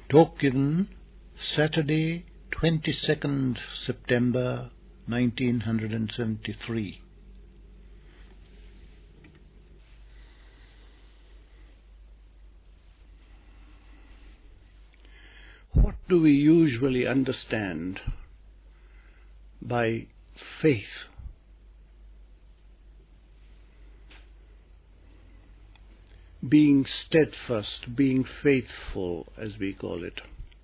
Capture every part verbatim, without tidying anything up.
Talk given Saturday, twenty-second September nineteen seventy-three. What do we usually understand by faith? Being steadfast, being faithful, as we call it.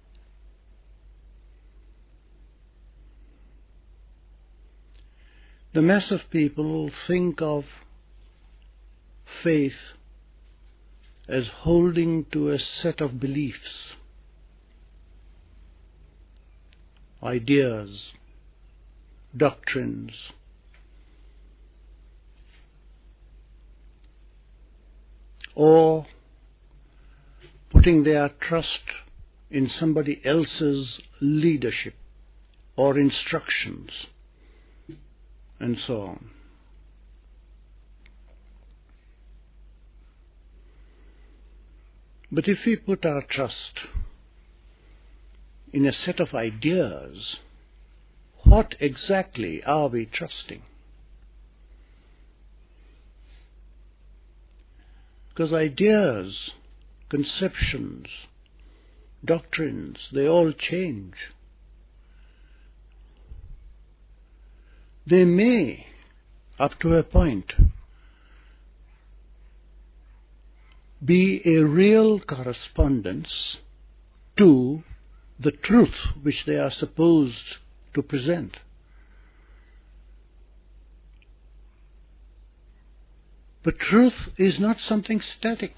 The mass of people think of faith as holding to a set of beliefs, ideas, doctrines, or putting their trust in somebody else's leadership or instructions, and so on. But if we put our trust in a set of ideas, what exactly are we trusting? Because ideas, conceptions, doctrines, they all change. They may, up to a point, be a real correspondence to the truth which they are supposed to present. But truth is not something static.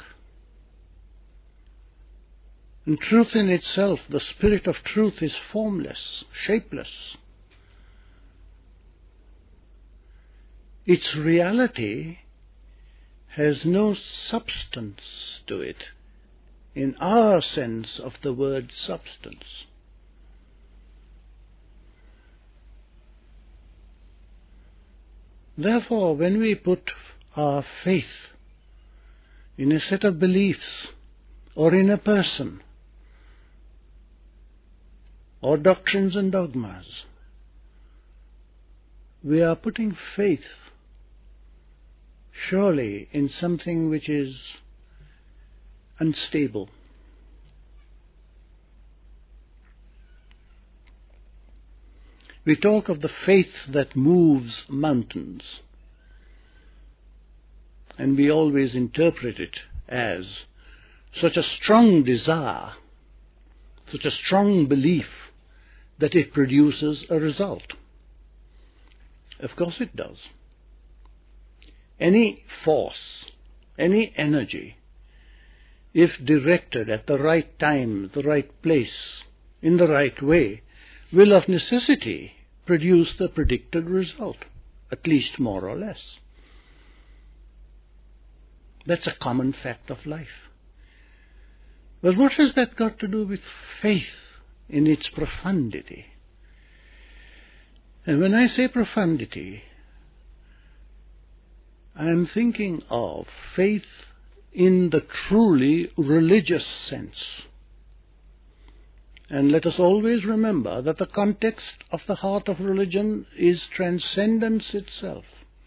And truth in itself, the spirit of truth, is formless, shapeless. Its reality has no substance to it, in our sense of the word substance. Therefore, when we put our faith in a set of beliefs, or in a person, or doctrines and dogmas, we are putting faith surely in something which is unstable. We talk of the faith that moves mountains, and we always interpret it as such a strong desire, such a strong belief that it produces a result. Of course it does. Any force, any energy, if directed at the right time, the right place, in the right way, will of necessity produce the predicted result, at least more or less. That's a common fact of life. But what has that got to do with faith in its profundity? And when I say profundity, I am thinking of faith in the truly religious sense. And let us always remember that the context of the heart of religion is transcendence itself.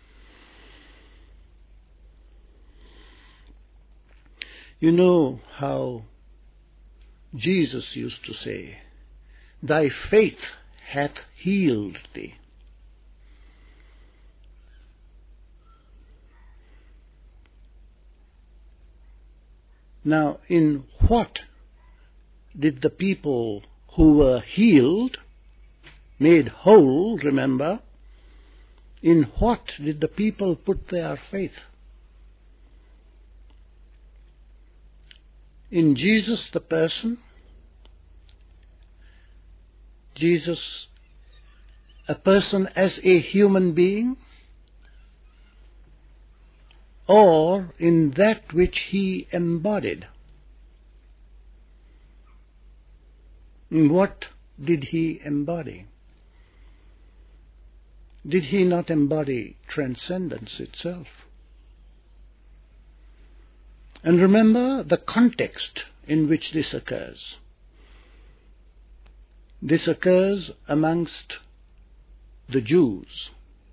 You know how Jesus used to say, "Thy faith hath healed thee." Now, in what did the people who were healed, made whole, remember, in what did the people put their faith? In Jesus the person, Jesus a person as a human being, or in that which he embodied? What did he embody? Did he not embody transcendence itself? And remember the context in which this occurs. This occurs amongst the Jews,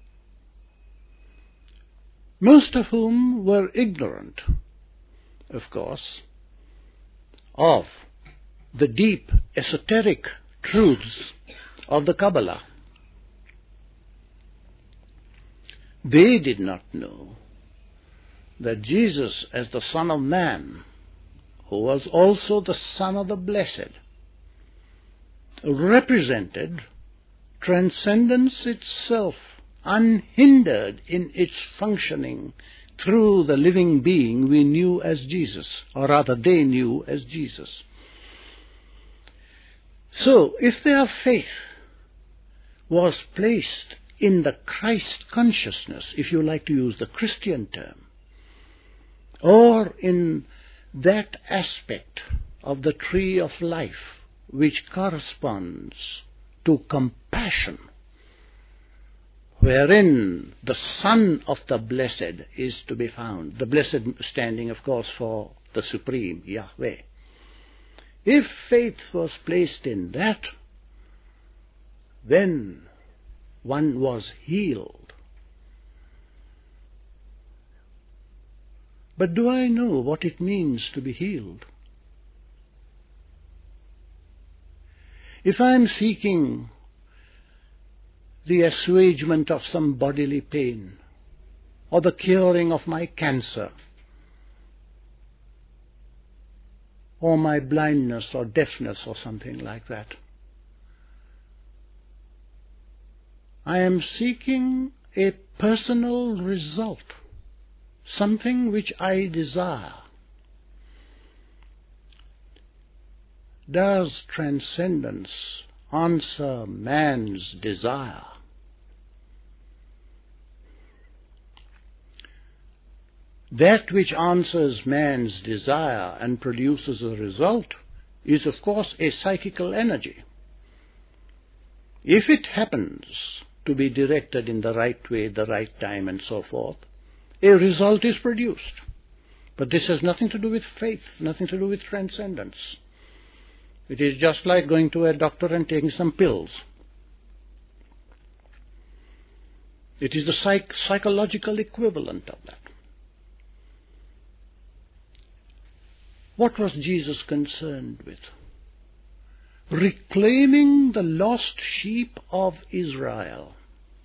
most of whom were ignorant, of course, of the deep esoteric truths of the Kabbalah. They did not know that Jesus, as the Son of Man, who was also the Son of the Blessed, represented transcendence itself, unhindered in its functioning through the living being we knew as Jesus, or rather they knew as Jesus. So, if their faith was placed in the Christ consciousness, if you like to use the Christian term, or in that aspect of the tree of life which corresponds to compassion, wherein the Son of the Blessed is to be found, the Blessed standing, of course, for the Supreme, Yahweh. If faith was placed in that, then one was healed. But do I know what it means to be healed? If I am seeking the assuagement of some bodily pain, or the curing of my cancer, or my blindness or deafness or something like that, I am seeking a personal result, something which I desire. Does transcendence answer man's desire? That which answers man's desire and produces a result is, of course, a psychical energy. If it happens to be directed in the right way, the right time, and so forth, a result is produced. But this has nothing to do with faith, nothing to do with transcendence. It is just like going to a doctor and taking some pills. It is the psych- psychological equivalent of that. What was Jesus concerned with? Reclaiming the lost sheep of Israel.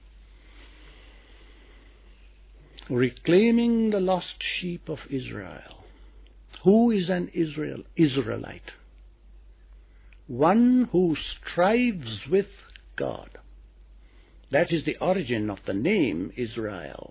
Reclaiming the lost sheep of Israel. Who is an Israel, Israelite? One who strives with God. That is the origin of the name Israel.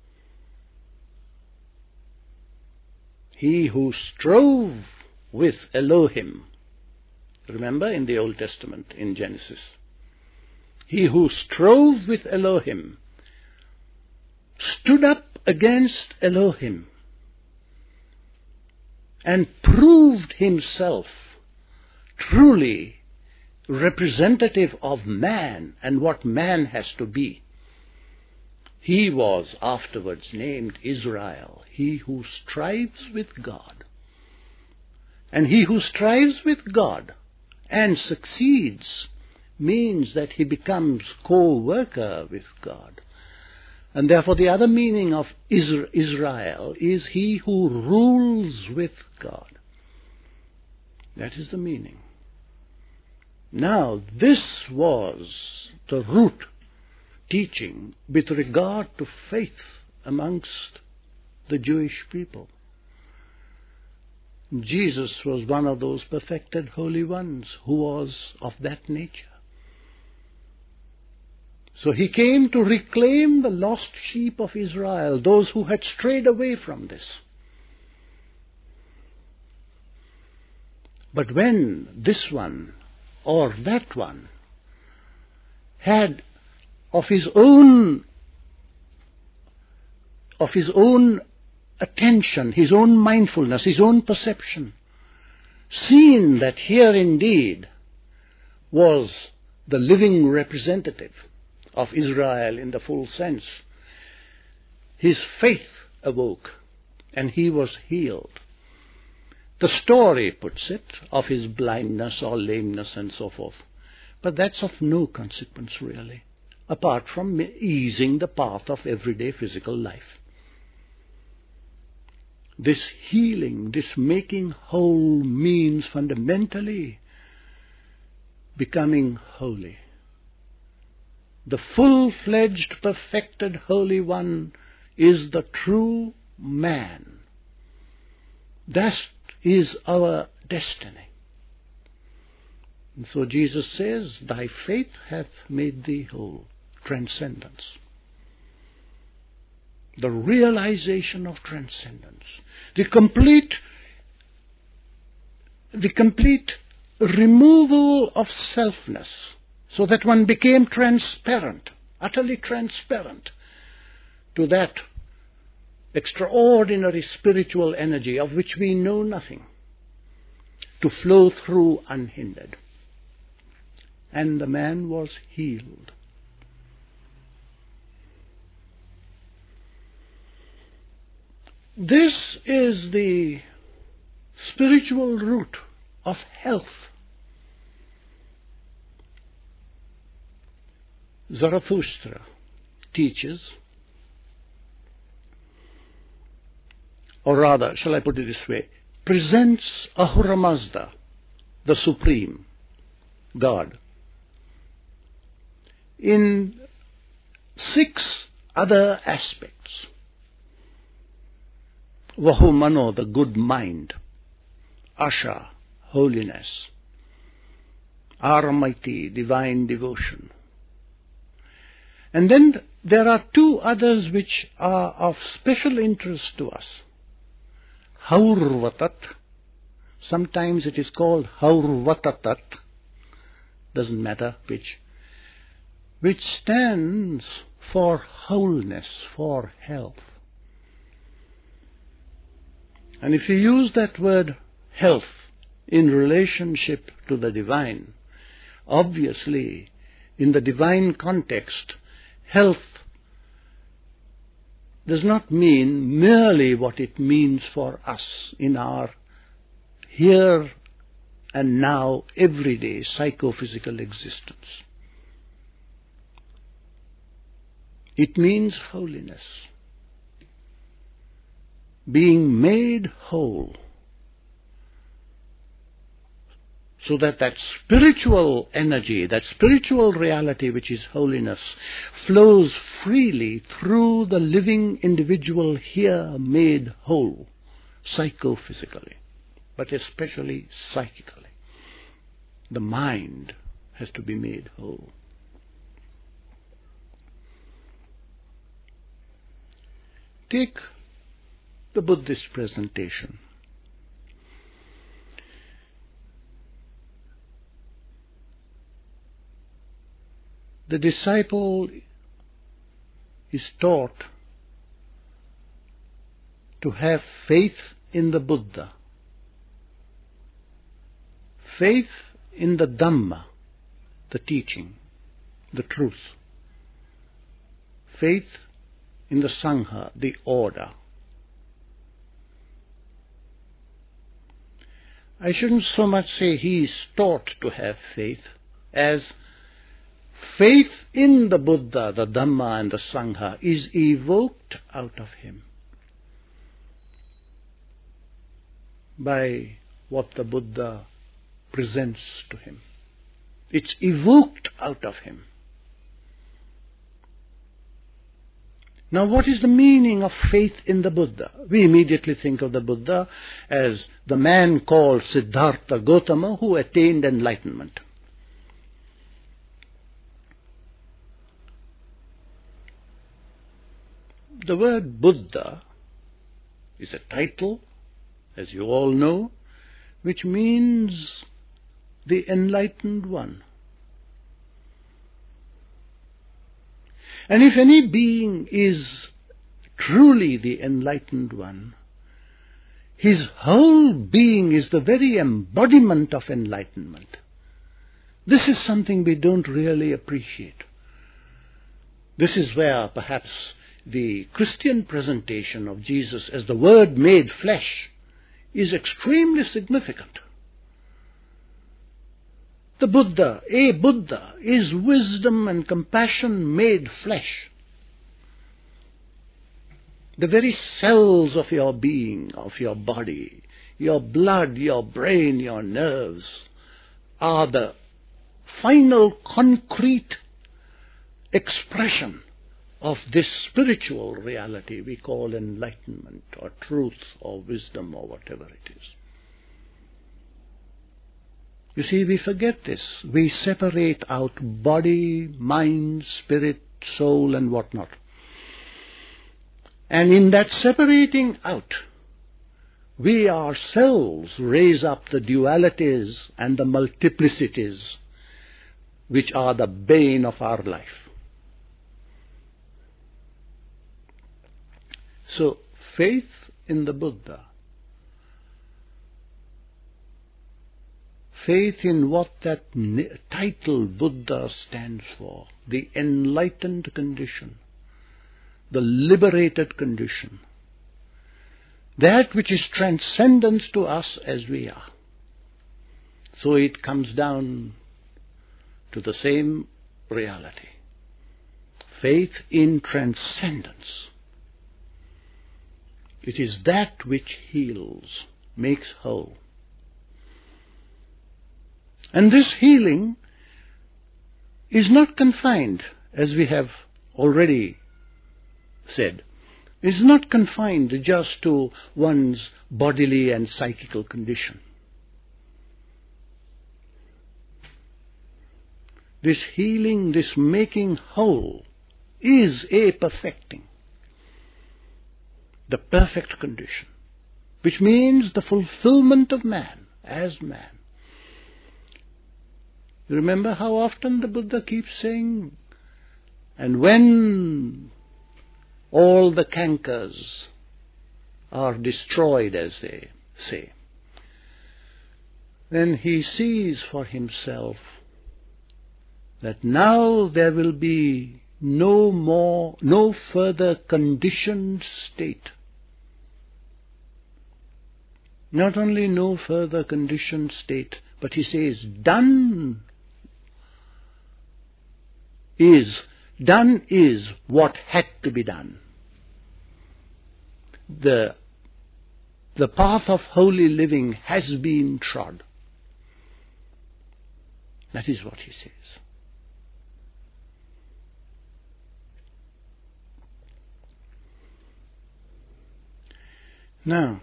He who strove with Elohim. Remember in the Old Testament, in Genesis. He who strove with Elohim stood up against Elohim and proved himself truly representative of man and what man has to be. He was afterwards named Israel, he who strives with God. And he who strives with God and succeeds means that he becomes co-worker with God. And therefore the other meaning of Israel is he who rules with God. That is the meaning. Now, this was the root teaching with regard to faith amongst the Jewish people. Jesus was one of those perfected holy ones who was of that nature. So he came to reclaim the lost sheep of Israel, those who had strayed away from this. But when this one or that one had of his own of his own attention, his own mindfulness, his own perception, seen that here indeed was the living representative of Israel in the full sense, his faith awoke and he was healed. The story puts it of his blindness or lameness and so forth. But that's of no consequence really, apart from easing the path of everyday physical life. This healing, this making whole means fundamentally becoming holy. The full-fledged, perfected Holy One is the true man. That is our destiny. And so Jesus says, thy faith hath made thee whole. Transcendence. The realization of transcendence. The complete, the complete removal of selfness, so that one became transparent, utterly transparent to that extraordinary spiritual energy of which we know nothing, to flow through unhindered. And the man was healed. This is the spiritual root of health. Zarathustra teaches, or rather, shall I put it this way, presents Ahura Mazda, the Supreme God, in six other aspects. Vahumano, the good mind. Asha, holiness. Aramiti, divine devotion. And then there are two others which are of special interest to us. Haurvatat. Sometimes it is called Haurvatatat. Doesn't matter which. Which stands for wholeness, for health. And if you use that word health in relationship to the divine, obviously, in the divine context, health does not mean merely what it means for us in our here and now, everyday psychophysical existence. It means holiness. Being made whole, so that that spiritual energy, that spiritual reality which is holiness, flows freely through the living individual here made whole, psychophysically, but especially psychically. The mind has to be made whole. Take the Buddhist presentation. The disciple is taught to have faith in the Buddha, faith in the Dhamma, the teaching, the truth, faith in the Sangha, the order. I shouldn't so much say he is taught to have faith as faith in the Buddha, the Dhamma and the Sangha is evoked out of him by what the Buddha presents to him. It's evoked out of him. Now, what is the meaning of faith in the Buddha? We immediately think of the Buddha as the man called Siddhartha Gautama who attained enlightenment. The word Buddha is a title, as you all know, which means the enlightened one. And if any being is truly the enlightened one, his whole being is the very embodiment of enlightenment. This is something we don't really appreciate. This is where perhaps the Christian presentation of Jesus as the Word made flesh is extremely significant. The Buddha, a Buddha, is wisdom and compassion made flesh. The very cells of your being, of your body, your blood, your brain, your nerves, are the final concrete expression of this spiritual reality we call enlightenment or truth or wisdom or whatever it is. You see, we forget this. We separate out body, mind, spirit, soul and whatnot. And in that separating out, we ourselves raise up the dualities and the multiplicities which are the bane of our life. So, faith in the Buddha, faith in what that title Buddha stands for, the enlightened condition, the liberated condition, that which is transcendence to us as we are. So it comes down to the same reality. Faith in transcendence. It is that which heals, makes whole. And this healing is not confined, as we have already said, is not confined just to one's bodily and psychical condition. This healing, this making whole, is a perfecting, the perfect condition, which means the fulfillment of man as man. You remember how often the Buddha keeps saying, and when all the cankers are destroyed, as they say, then he sees for himself that now there will be no more, no further conditioned state. Not only no further conditioned state, but he says, done is, done is what had to be done. The, the path of holy living has been trod. That is what he says. Now,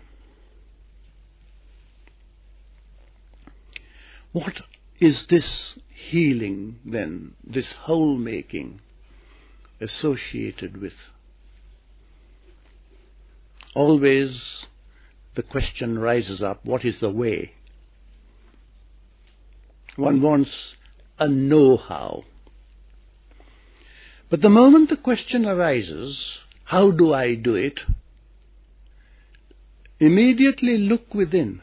what is this healing then, this whole making associated with? Always the question rises up, what is the way? One wants a know-how. But the moment the question arises, how do I do it? Immediately look within.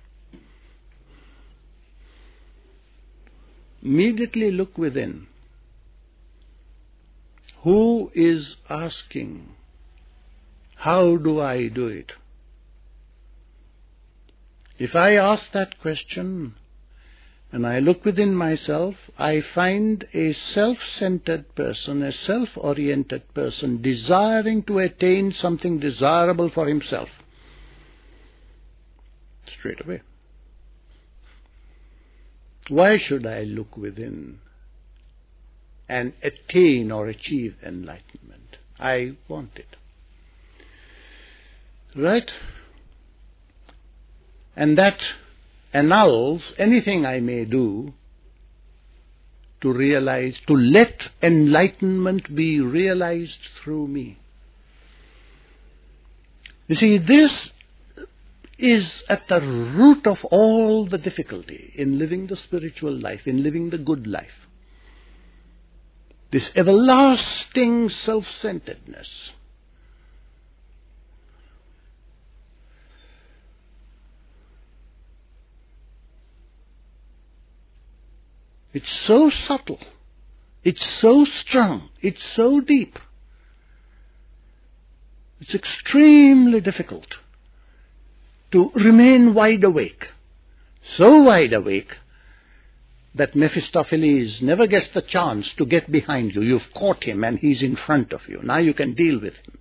Immediately look within. Who is asking, how do I do it? If I ask that question and I look within myself, I find a self-centered person, a self-oriented person, desiring to attain something desirable for himself. Straight away. Why should I look within and attain or achieve enlightenment? I want it. Right? And that annuls anything I may do to realize, to let enlightenment be realized through me. You see, this is at the root of all the difficulty in living the spiritual life, in living the good life. This everlasting self-centeredness. It's so subtle, it's so strong, it's so deep. It's extremely difficult to remain wide awake, so wide awake that Mephistopheles never gets the chance to get behind you. You've caught him and he's in front of you. Now you can deal with him.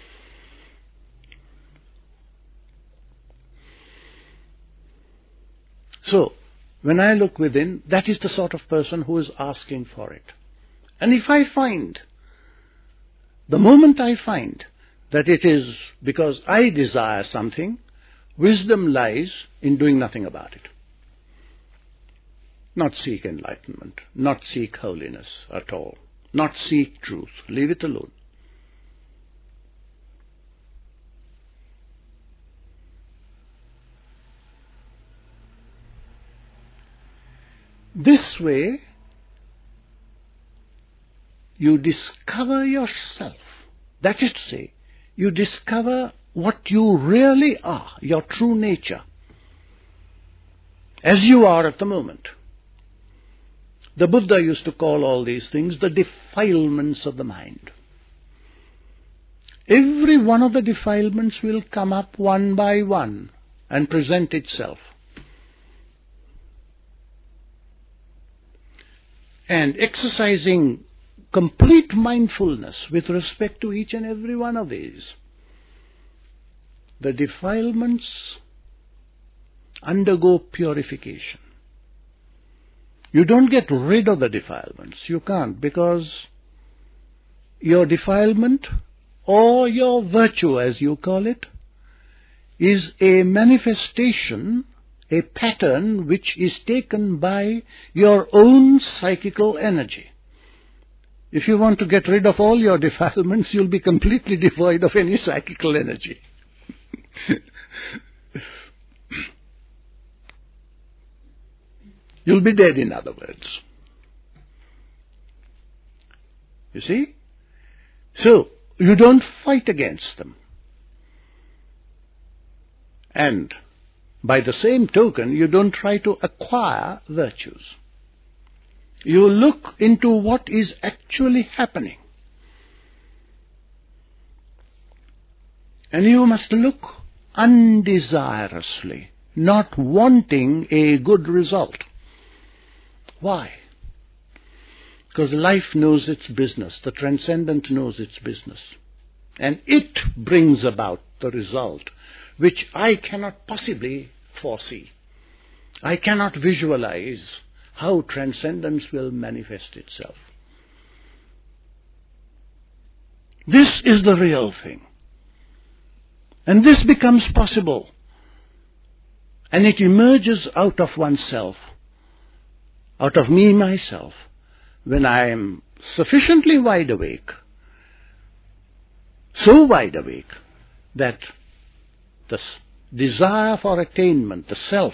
So, when I look within, that is the sort of person who is asking for it. And if I find, the moment I find that it is because I desire something, wisdom lies in doing nothing about it. Not seek enlightenment, not seek holiness at all, not seek truth. Leave it alone. This way, you discover yourself. That is to say, you discover what you really are, your true nature, as you are at the moment. The Buddha used to call all these things the defilements of the mind. Every one of the defilements will come up one by one and present itself. And exercising complete mindfulness with respect to each and every one of these, the defilements undergo purification. You don't get rid of the defilements. You can't, because your defilement, or your virtue as you call it, is a manifestation, a pattern which is taken by your own psychical energy. If you want to get rid of all your defilements, you'll be completely devoid of any psychical energy. You'll be dead, in other words. You see? So, you don't fight against them. And by the same token, you don't try to acquire virtues. You look into what is actually happening. And you must look undesirously, not wanting a good result. Why? Because life knows its business, the transcendent knows its business. And it brings about the result which I cannot possibly foresee. I cannot visualize how transcendence will manifest itself. This is the real thing. And this becomes possible. And it emerges out of oneself, out of me, myself, when I am sufficiently wide awake, so wide awake that the desire for attainment, the self,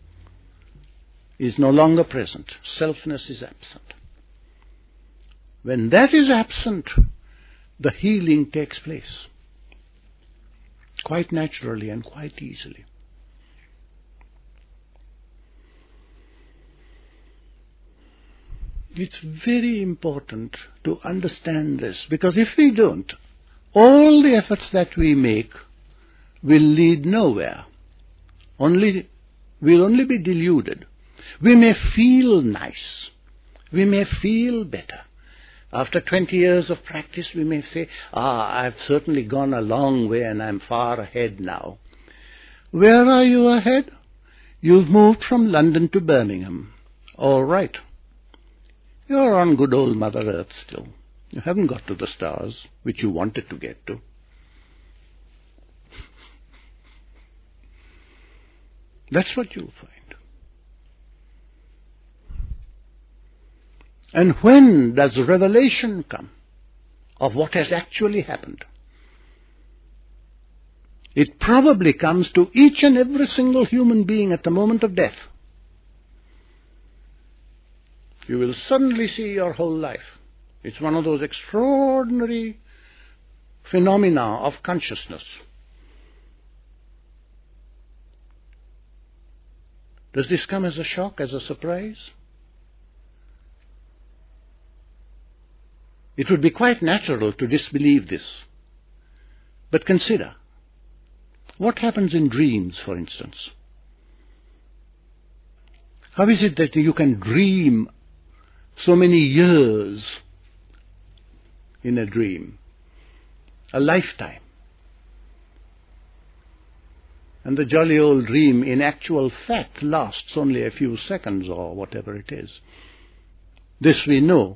is no longer present. Selfness is absent. When that is absent, the healing takes place, quite naturally and quite easily. It's very important to understand this, because if we don't, all the efforts that we make will lead nowhere. Only, we'll only be deluded. We may feel nice. We may feel better. After twenty years of practice, we may say, ah, I've certainly gone a long way and I'm far ahead now. Where are you ahead? You've moved from London to Birmingham. All right. You're on good old Mother Earth still. You haven't got to the stars, which you wanted to get to. That's what you'll find. And when does revelation come of what has actually happened? It probably comes to each and every single human being at the moment of death. You will suddenly see your whole life. It's one of those extraordinary phenomena of consciousness. Does this come as a shock, as a surprise? It would be quite natural to disbelieve this. But consider, what happens in dreams, for instance? How is it that you can dream so many years in a dream? A lifetime. And the jolly old dream in actual fact lasts only a few seconds or whatever it is. This we know.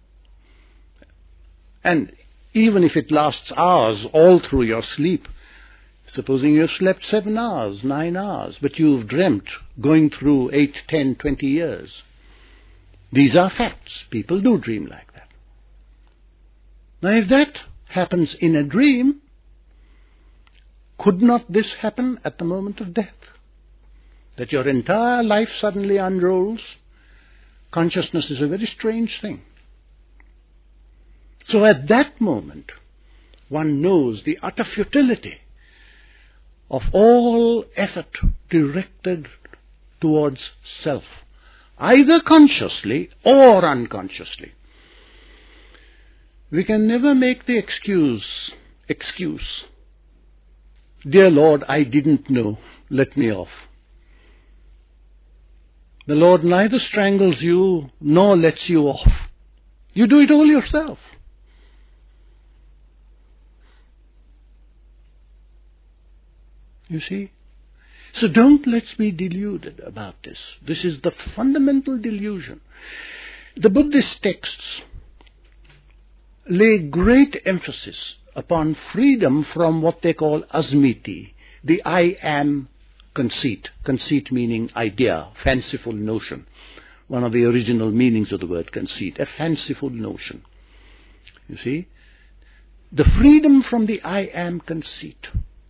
And even if it lasts hours all through your sleep, supposing you've slept seven hours, nine hours, but you've dreamt going through eight, ten, twenty years. These are facts. People do dream like that. Now if that happens in a dream, could not this happen at the moment of death? That your entire life suddenly unrolls? Consciousness is a very strange thing. So at that moment, one knows the utter futility of all effort directed towards self, either consciously or unconsciously. We can never make the excuse, excuse, dear Lord, I didn't know, let me off. The Lord neither strangles you nor lets you off. You do it all yourself. You see? So don't let's be deluded about this. This is the fundamental delusion. The Buddhist texts lay great emphasis upon freedom from what they call asmiti, the I am conceit. Conceit meaning idea, fanciful notion. One of the original meanings of the word conceit, a fanciful notion. You see? The freedom from the I am conceit.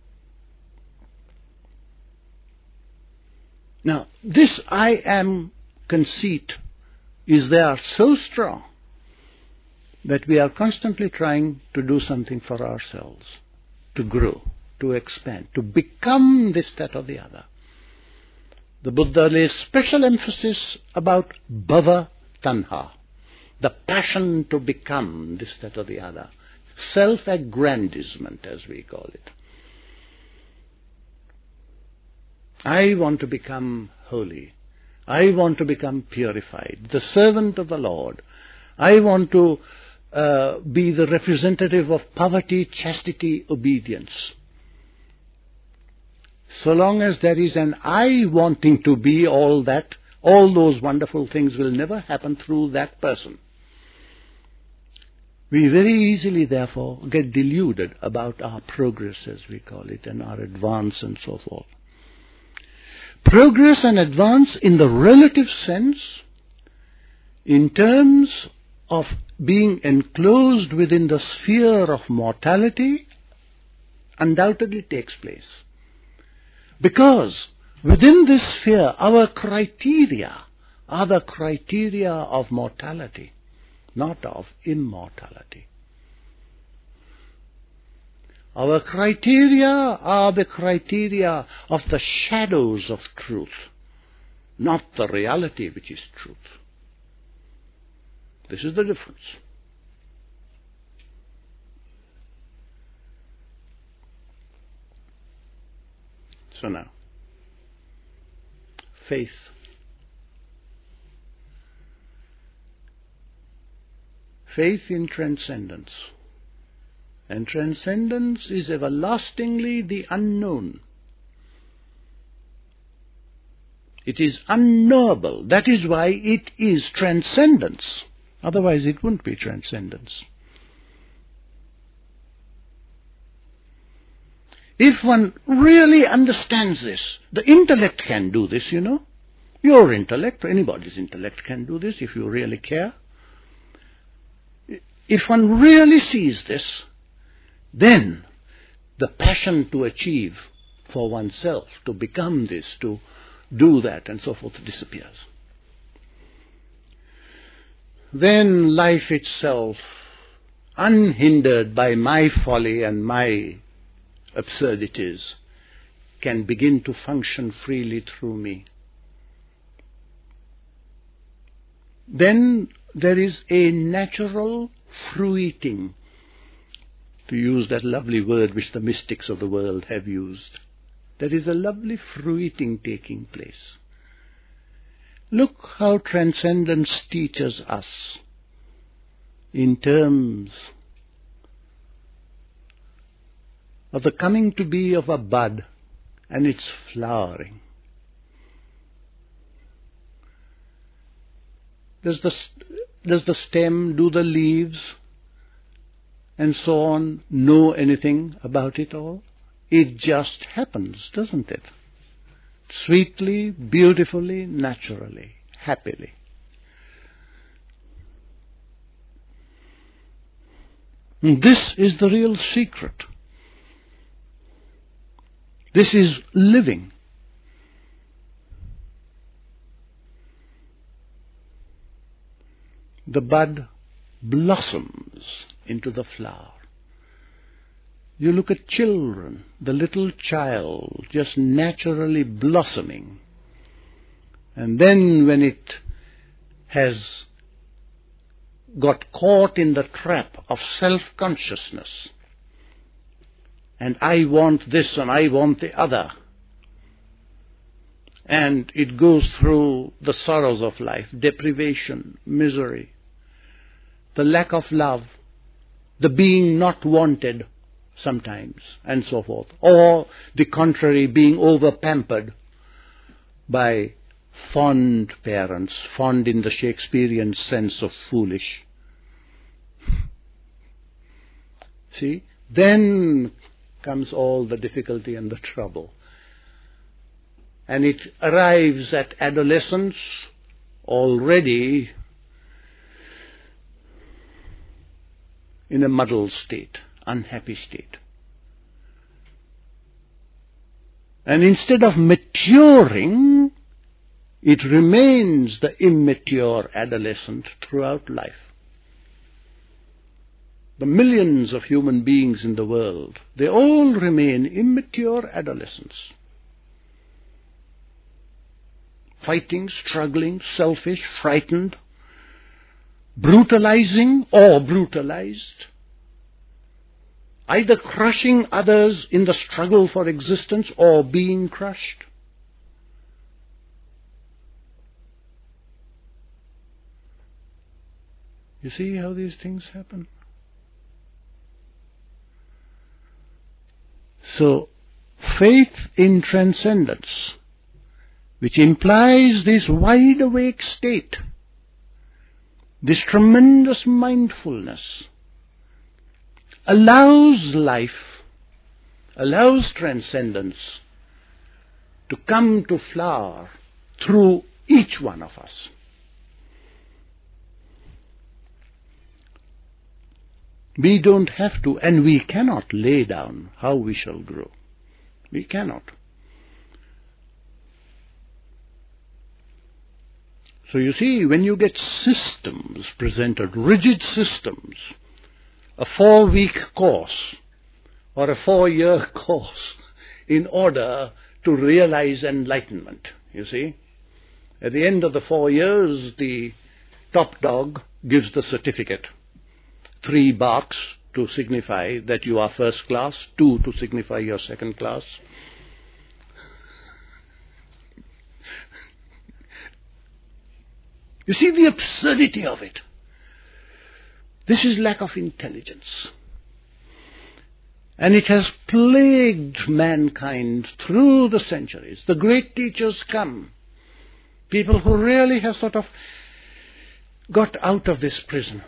Now, this I am conceit is there so strong that we are constantly trying to do something for ourselves, to grow, to expand, to become this, that or the other. The Buddha lays special emphasis about bhava tanha, the passion to become this, that or the other, self-aggrandizement as we call it. I want to become holy. I want to become purified, the servant of the Lord. I want to uh, be the representative of poverty, chastity, obedience. So long as there is an I wanting to be all that, all those wonderful things will never happen through that person. We very easily, therefore, get deluded about our progress, as we call it, and our advance and so forth. Progress and advance in the relative sense, in terms of being enclosed within the sphere of mortality, undoubtedly takes place. Because within this sphere, our criteria are the criteria of mortality, not of immortality. Our criteria are the criteria of the shadows of truth, not the reality which is truth. This is the difference. So now, faith. Faith in transcendence. And transcendence is everlastingly the unknown. It is unknowable. That is why it is transcendence. Otherwise it wouldn't be transcendence. If one really understands this, the intellect can do this, you know. Your intellect, anybody's intellect can do this if you really care. If one really sees this, then the passion to achieve for oneself, to become this, to do that and so forth disappears. Then life itself, unhindered by my folly and my absurdities, can begin to function freely through me. Then there is a natural fruiting, to use that lovely word which the mystics of the world have used. There is a lovely fruiting taking place. Look how transcendence teaches us in terms of the coming to be of a bud and its flowering. Does the, does the stem, do the leaves, and so on, know anything about it all? It just happens, doesn't it? Sweetly, beautifully, naturally, happily. And this is the real secret. This is living. The bud blossoms into the flower. You look at children, the little child just naturally blossoming. And then when it has got caught in the trap of self-consciousness, and I want this and I want the other, and it goes through the sorrows of life, deprivation, misery, the lack of love, the being not wanted sometimes, and so forth, or the contrary, being over-pampered by fond parents, fond in the Shakespearean sense of foolish. See, then comes all the difficulty and the trouble. And it arrives at adolescence already in a muddled state, unhappy state. And instead of maturing, it remains the immature adolescent throughout life. The millions of human beings in the world, they all remain immature adolescents. Fighting, struggling, selfish, frightened, brutalizing or brutalized, either crushing others in the struggle for existence or being crushed. You see how these things happen? So, faith in transcendence, which implies this wide-awake state, this tremendous mindfulness, allows life, allows transcendence to come to flower through each one of us. We don't have to, and we cannot lay down how we shall grow. We cannot. So you see, when you get systems presented, rigid systems, a four-week course or a four-year course in order to realize enlightenment, you see, at the end of the four years, the top dog gives the certificate. Three barks to signify that you are first class, two to signify you're second class. You see the absurdity of it. This is lack of intelligence. And it has plagued mankind through the centuries. The great teachers come, people who really have sort of got out of this prison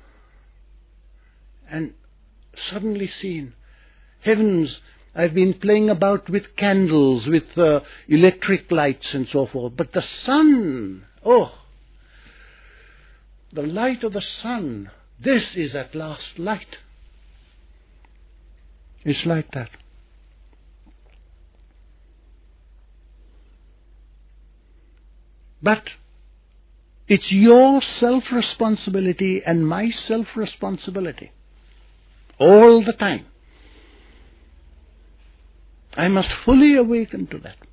and suddenly seen, heavens, I've been playing about with candles, with uh, electric lights and so forth, but the sun, oh, the light of the sun, this is at last light. It's like that. But it's your self-responsibility and my self-responsibility. All the time. I must fully awaken to that.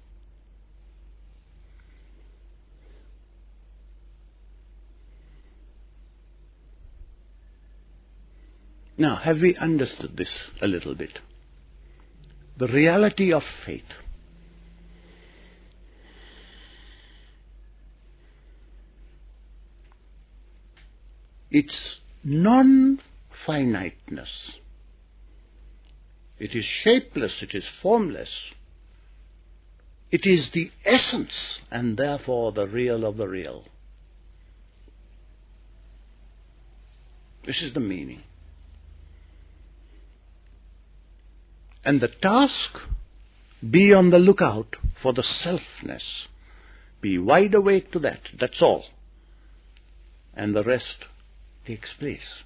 Now, have we understood this a little bit? The reality of faith. its non-finiteness. It is shapeless, it is formless. It is the essence and therefore the real of the real. This is the meaning. And the task, be on the lookout for the selfness. Be wide awake to that, that's all. And the rest takes place.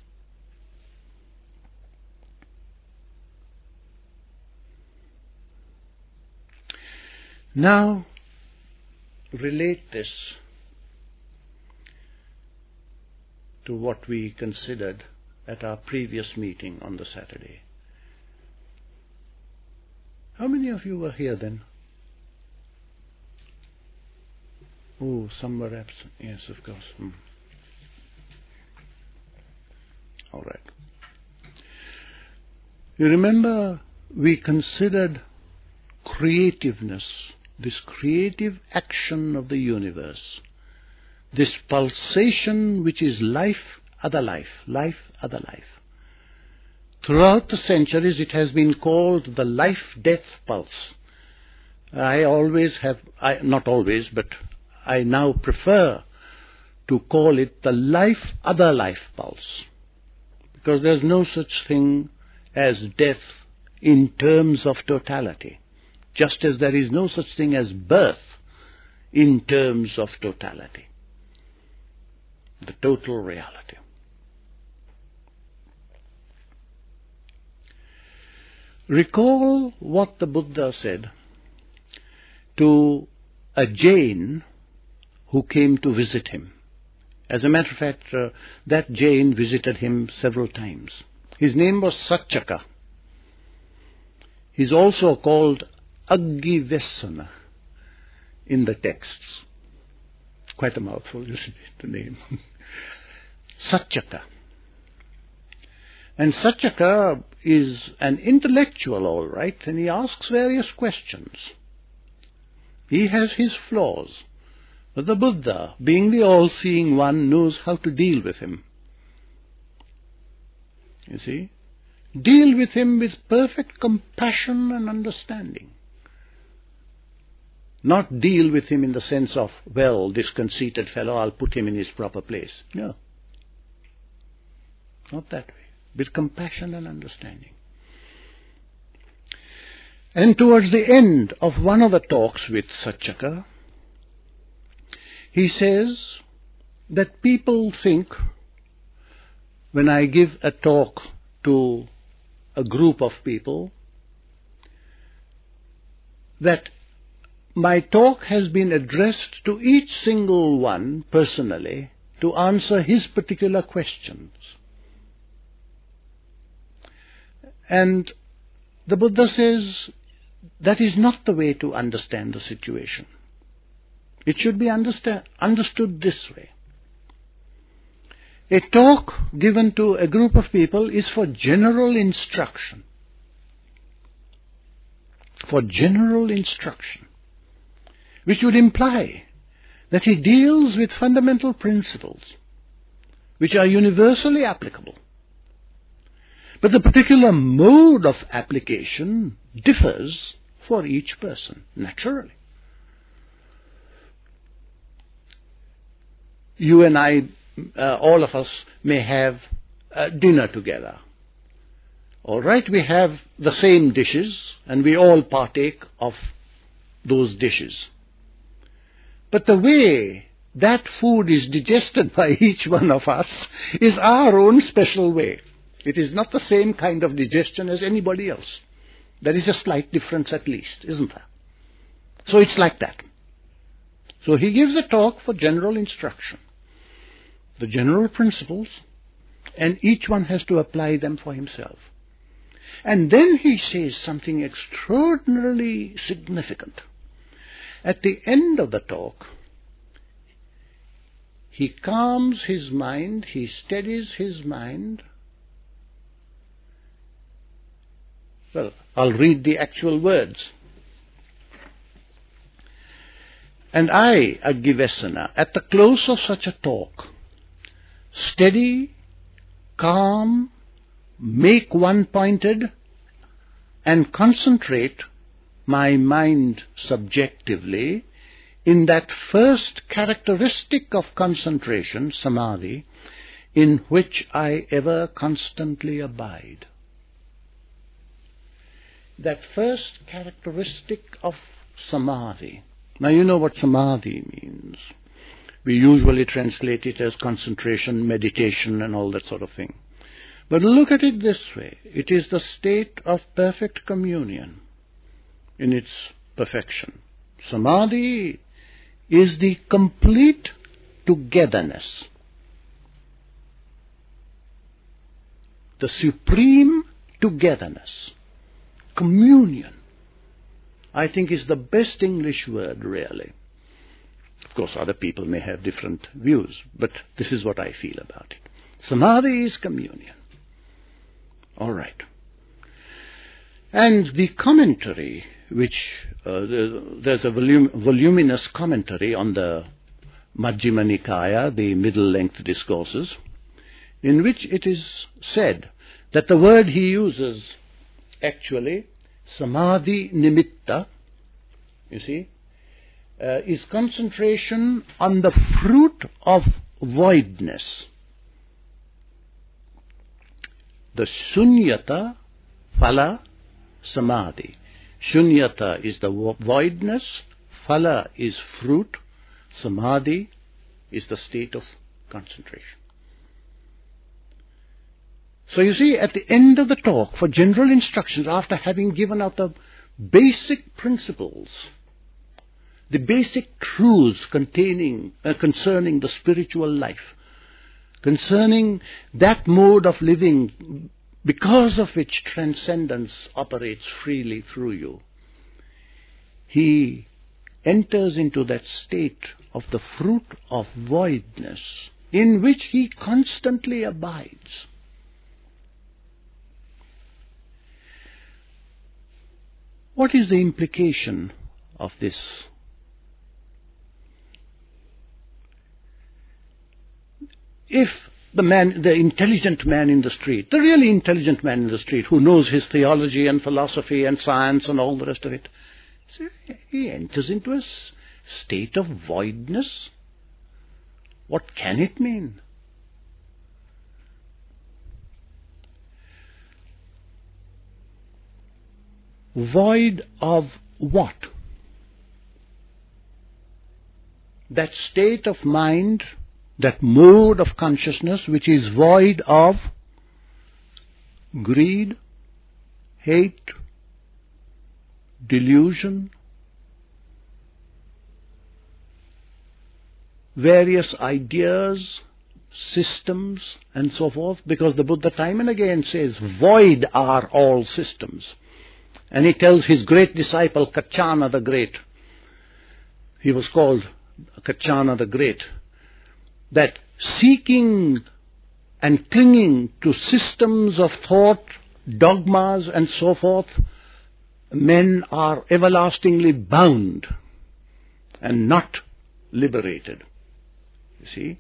Now, relate this to what we considered at our previous meeting on the Saturday. How many of you were here then? Oh, some were absent. Yes, of course. Hmm. All right. You remember we considered creativeness, this creative action of the universe, this pulsation which is life, other life, life, other life. Throughout the centuries it has been called the life-death pulse. I always have, I, not always, but I now prefer to call it the life, other life pulse. Because there's no such thing as death in terms of totality. Just as there is no such thing as birth in terms of totality. The total reality. Recall what the Buddha said to a Jain who came to visit him. As a matter of fact, uh, that Jain visited him several times. His name was Satchaka. He's also called Aggivesana in the texts. Quite a mouthful, isn't it, the name? Satchaka. And Satchaka is an intellectual, all right, and he asks various questions. He has his flaws, but the Buddha, being the all-seeing one, knows how to deal with him. You see? Deal with him with perfect compassion and understanding. Not deal with him in the sense of, well, this conceited fellow, I'll put him in his proper place. No. Not that way. With compassion and understanding. And towards the end of one of the talks with Satchaka, he says that people think, when I give a talk to a group of people, that my talk has been addressed to each single one personally to answer his particular questions. And the Buddha says that is not the way to understand the situation. It should be understand, understood this way. A talk given to a group of people is for general instruction. For general instruction. Which would imply that he deals with fundamental principles which are universally applicable. But the particular mode of application differs for each person, naturally. You and I, uh, all of us, may have uh, dinner together. All right, we have the same dishes, and we all partake of those dishes. But the way that food is digested by each one of us is our own special way. It is not the same kind of digestion as anybody else. There is a slight difference at least, isn't there? So it's like that. So he gives a talk for general instruction. The general principles, and each one has to apply them for himself. And then he says something extraordinarily significant. At the end of the talk, he calms his mind, he steadies his mind. Well, I'll read the actual words. And I, Aggivesana, at the close of such a talk, steady, calm, make one-pointed, and concentrate my mind subjectively in that first characteristic of concentration, samadhi, in which I ever constantly abide. That first characteristic of samadhi. Now you know what samadhi means. We usually translate it as concentration, meditation, and all that sort of thing. But look at it this way. It is the state of perfect communion in its perfection. Samadhi is the complete togetherness. The supreme togetherness. Communion, I think, is the best English word, really. Of course, other people may have different views, but this is what I feel about it. Samadhi is communion. All right. And the commentary, which uh, there's a volum, voluminous commentary on the Majjhima Nikaya, the middle-length discourses, in which it is said that the word he uses, actually, samadhi nimitta, you see, uh, is concentration on the fruit of voidness. The shunyata phala samadhi. Shunyata is the voidness, phala is fruit, samadhi is the state of concentration. So you see, at the end of the talk, for general instructions, after having given out the basic principles, the basic truths containing, uh, concerning the spiritual life, concerning that mode of living because of which transcendence operates freely through you, he enters into that state of the fruit of voidness in which he constantly abides. What is the implication of this? If the man, the intelligent man in the street, the really intelligent man in the street who knows his theology and philosophy and science and all the rest of it, he enters into a state of voidness, what can it mean? Void of what? That state of mind, that mode of consciousness which is void of greed, hate, delusion, various ideas, systems, and so forth, because the Buddha time and again says, void are all systems. And he tells his great disciple, Kachana the Great, he was called Kachana the Great, that seeking and clinging to systems of thought, dogmas, and so forth, men are everlastingly bound and not liberated. You see?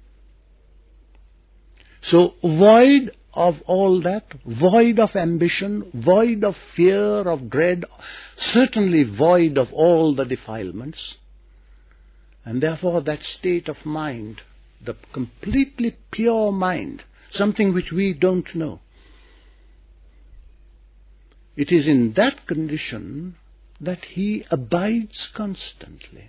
So, void of all that, void of ambition, void of fear, of dread, certainly void of all the defilements, and therefore that state of mind, the completely pure mind, something which we don't know. It is in that condition that he abides constantly.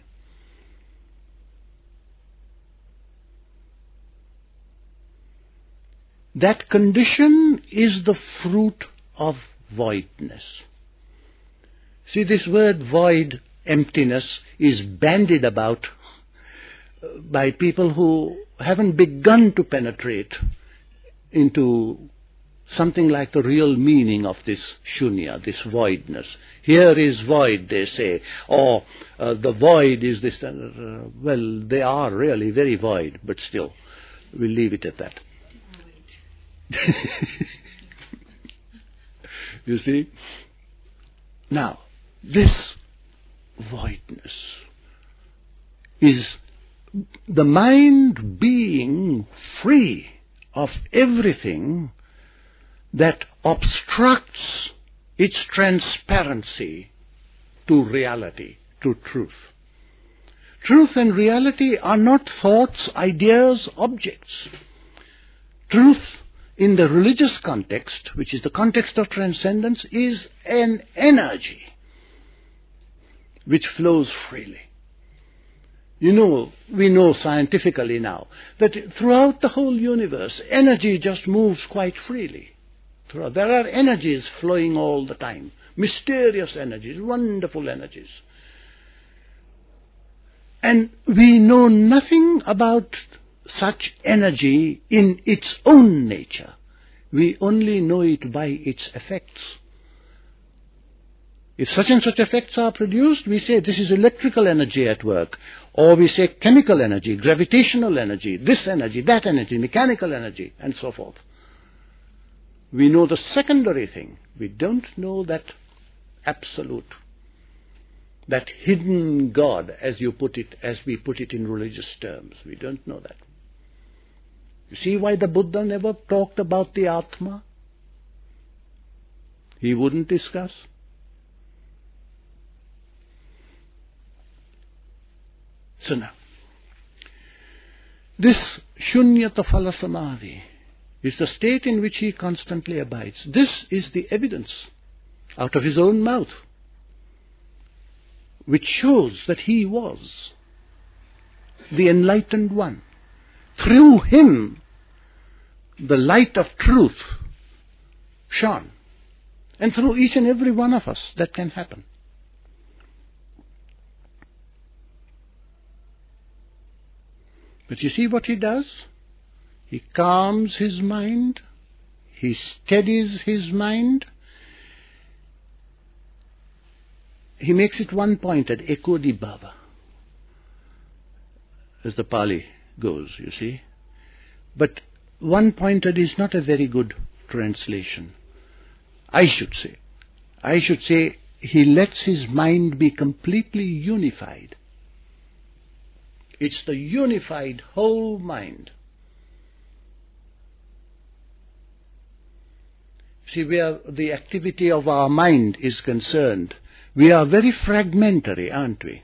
That condition is the fruit of voidness. See, this word void, emptiness, is bandied about by people who haven't begun to penetrate into something like the real meaning of this shunya, this voidness. Here is void, they say, or uh, the void is this. Uh, well, they are really very void, but still, we'll leave it at that. You see? Now, this voidness is the mind being free of everything that obstructs its transparency to reality, to truth. Truth and reality are not thoughts, ideas, objects. Truth in the religious context, which is the context of transcendence, is an energy which flows freely. You know, we know scientifically now that throughout the whole universe, energy just moves quite freely. There are energies flowing all the time, mysterious energies, wonderful energies. And we know nothing about such energy in its own nature. We only know it by its effects. If such and such effects are produced, we say this is electrical energy at work. Or we say chemical energy, gravitational energy, this energy, that energy, mechanical energy, and so forth. We know the secondary thing. We don't know that absolute, that hidden God, as you put it, as we put it in religious terms. We don't know that. You see why the Buddha never talked about the Atma? He wouldn't discuss. So now, this Shunyata Phala Samadhi is the state in which he constantly abides. This is the evidence out of his own mouth, which shows that he was the enlightened one. Through him, the light of truth shone. And through each and every one of us, that can happen. But you see what he does? He calms his mind, he steadies his mind, he makes it one-pointed, ekodi bhava, as the Pali goes, you see. But one-pointed is not a very good translation. I should say. I should say he lets his mind be completely unified. It's the unified whole mind. See, where the activity of our mind is concerned, we are very fragmentary, aren't we?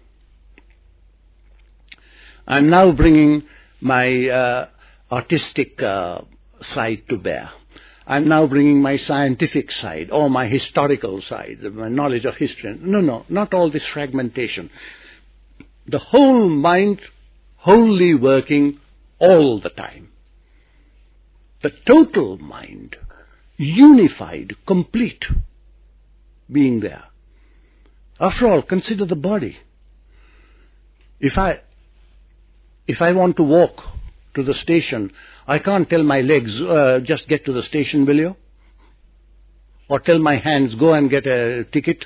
I'm now bringing my uh, artistic uh, side to bear. I'm now bringing my scientific side, or my historical side, my knowledge of history. No, no, not all this fragmentation. The whole mind wholly working all the time. The total mind, unified, complete, being there. After all, consider the body. If I, if I want to walk to the station, I can't tell my legs, uh, just get to the station, will you? Or tell my hands, go and get a ticket.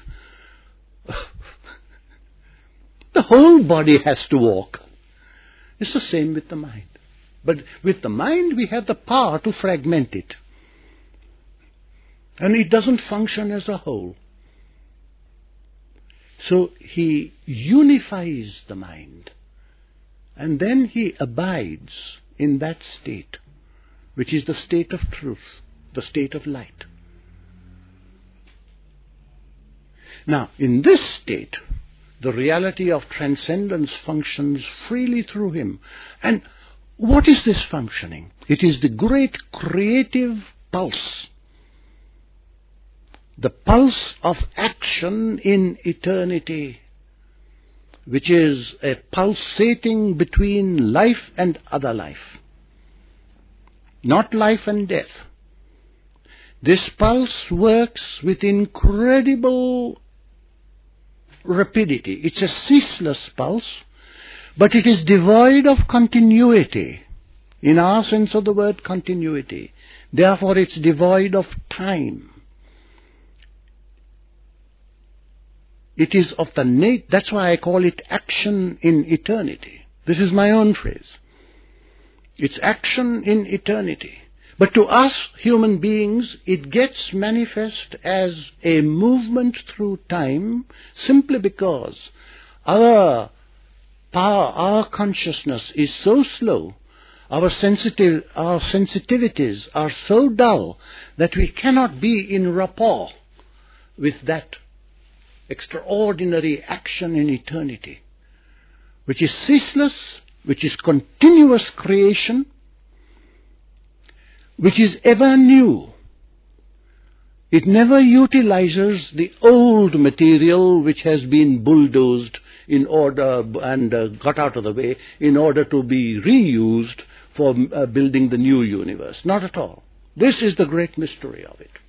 The whole body has to walk. It's the same with the mind. But with the mind, we have the power to fragment it. And it doesn't function as a whole. So he unifies the mind. And then he abides in that state, which is the state of truth, the state of light. Now, in this state, the reality of transcendence functions freely through him. And what is this functioning? It is the great creative pulse. The pulse of action in eternity, which is a pulsating between life and other life. Not life and death. This pulse works with incredible rapidity. It's a ceaseless pulse, but it is devoid of continuity, in our sense of the word continuity. Therefore it's devoid of time. It is of the nature, that's why I call it action in eternity. This is my own phrase. It's action in eternity. But to us human beings, it gets manifest as a movement through time simply because our power, our consciousness is so slow, our sensitive, our sensitivities are so dull that we cannot be in rapport with that extraordinary action in eternity, which is ceaseless, which is continuous creation, which is ever new. It never utilizes the old material which has been bulldozed in order and uh, got out of the way in order to be reused for uh, building the new universe. Not at all. This is the great mystery of it.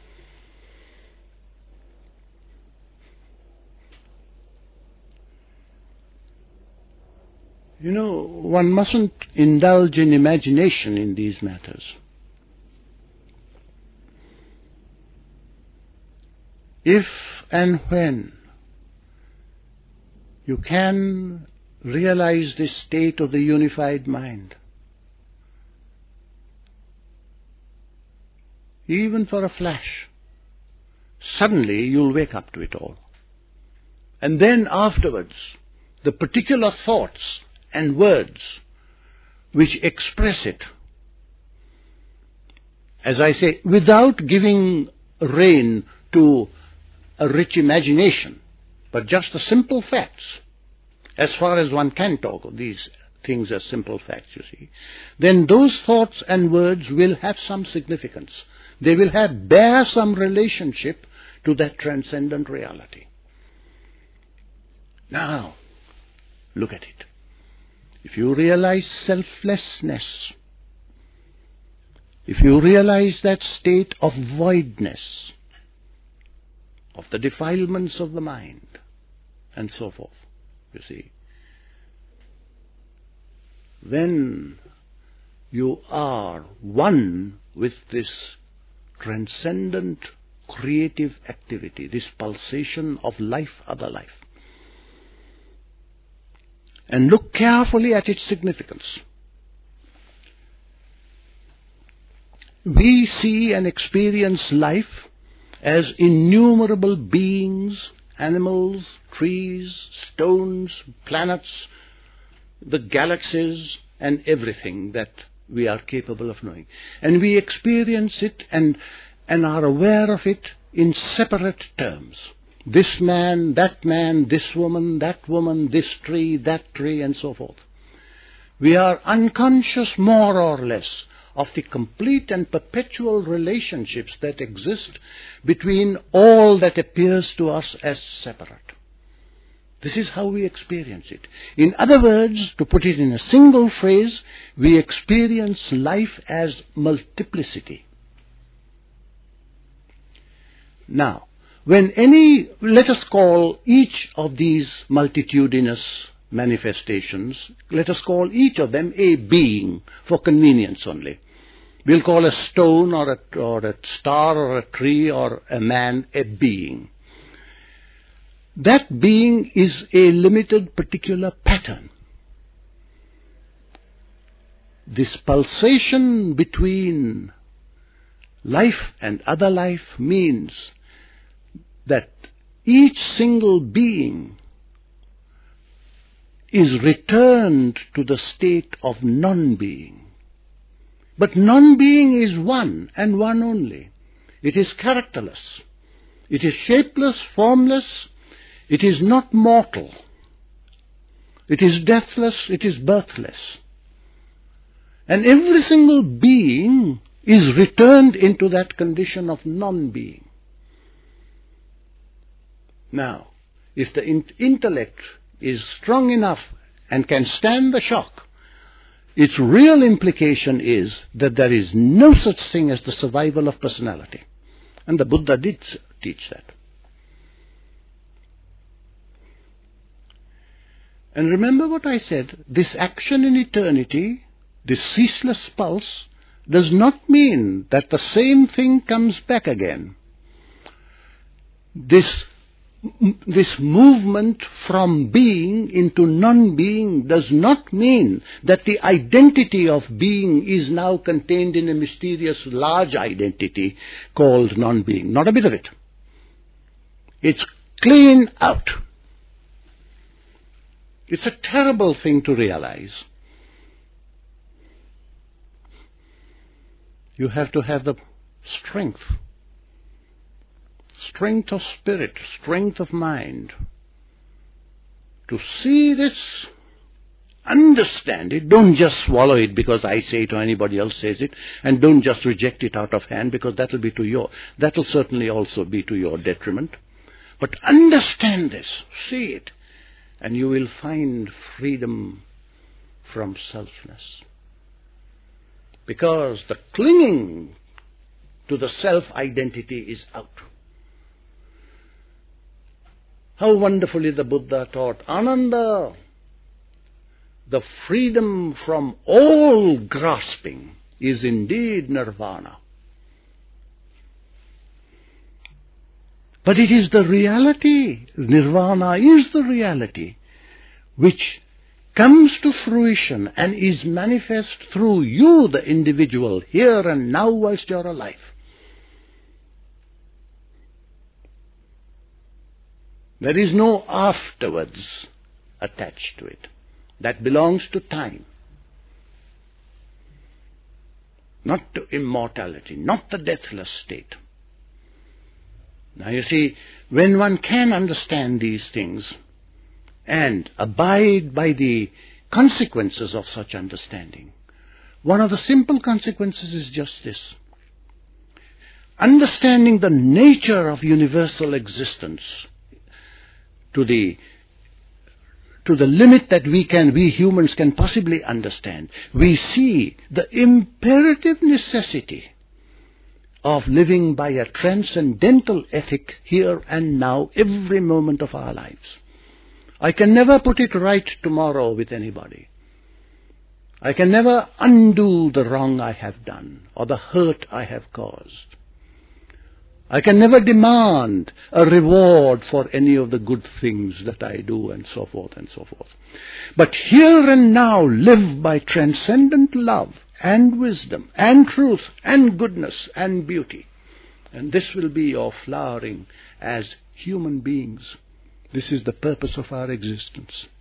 You know, one mustn't indulge in imagination in these matters. If and when you can realize this state of the unified mind, even for a flash, suddenly you'll wake up to it all. And then afterwards, the particular thoughts and words which express it, as I say, without giving rein to a rich imagination, but just the simple facts, as far as one can talk of these things as simple facts, you see, then those thoughts and words will have some significance. They will have bear some relationship to that transcendent reality. Now, look at it. If you realize selflessness, if you realize that state of voidness, of the defilements of the mind, and so forth, you see, then you are one with this transcendent creative activity, this pulsation of life, other life. And look carefully at its significance. We see and experience life as innumerable beings, animals, trees, stones, planets, the galaxies, and everything that we are capable of knowing. And we experience it and, and are aware of it in separate terms. This man, that man, this woman, that woman, this tree, that tree, and so forth. We are unconscious, more or less, of the complete and perpetual relationships that exist between all that appears to us as separate. This is how we experience it. In other words, to put it in a single phrase, we experience life as multiplicity. Now, when any, let us call each of these multitudinous manifestations, let us call each of them a being, for convenience only. We'll call a stone or a, or a star or a tree or a man a being. That being is a limited particular pattern. This pulsation between life and other life means that each single being is returned to the state of non-being. But non-being is one and one only. It is characterless. It is shapeless, formless. It is not mortal. It is deathless. It is birthless. And every single being is returned into that condition of non-being. Now, if the in- intellect is strong enough and can stand the shock, its real implication is that there is no such thing as the survival of personality. And the Buddha did teach that. And remember what I said, this action in eternity, this ceaseless pulse, does not mean that the same thing comes back again. This This movement from being into non-being does not mean that the identity of being is now contained in a mysterious large identity called non-being. Not a bit of it. It's clean out. It's a terrible thing to realize. You have to have the strength, strength of spirit, strength of mind, to see this, understand it. Don't just swallow it because I say it or anybody else says it, and don't just reject it out of hand, because that will be to your, that will certainly also be to your detriment. But understand this, see it, and you will find freedom from selfness. Because the clinging to the self-identity is out. How wonderfully the Buddha taught, Ananda, the freedom from all grasping is indeed nirvana. But it is the reality, nirvana is the reality, which comes to fruition and is manifest through you, the individual, here and now whilst you are alive. There is no afterwards attached to it. That belongs to time, not to immortality, not the deathless state. Now you see, when one can understand these things and abide by the consequences of such understanding, one of the simple consequences is just this. Understanding the nature of universal existence to the to the limit that we can, we humans can possibly understand, we see the imperative necessity of living by a transcendental ethic here and now, every moment of our lives. I can never put it right tomorrow with anybody. I can never undo the wrong I have done or the hurt I have caused. I can never demand a reward for any of the good things that I do, and so forth and so forth. But here and now live by transcendent love and wisdom and truth and goodness and beauty. And this will be your flowering as human beings. This is the purpose of our existence.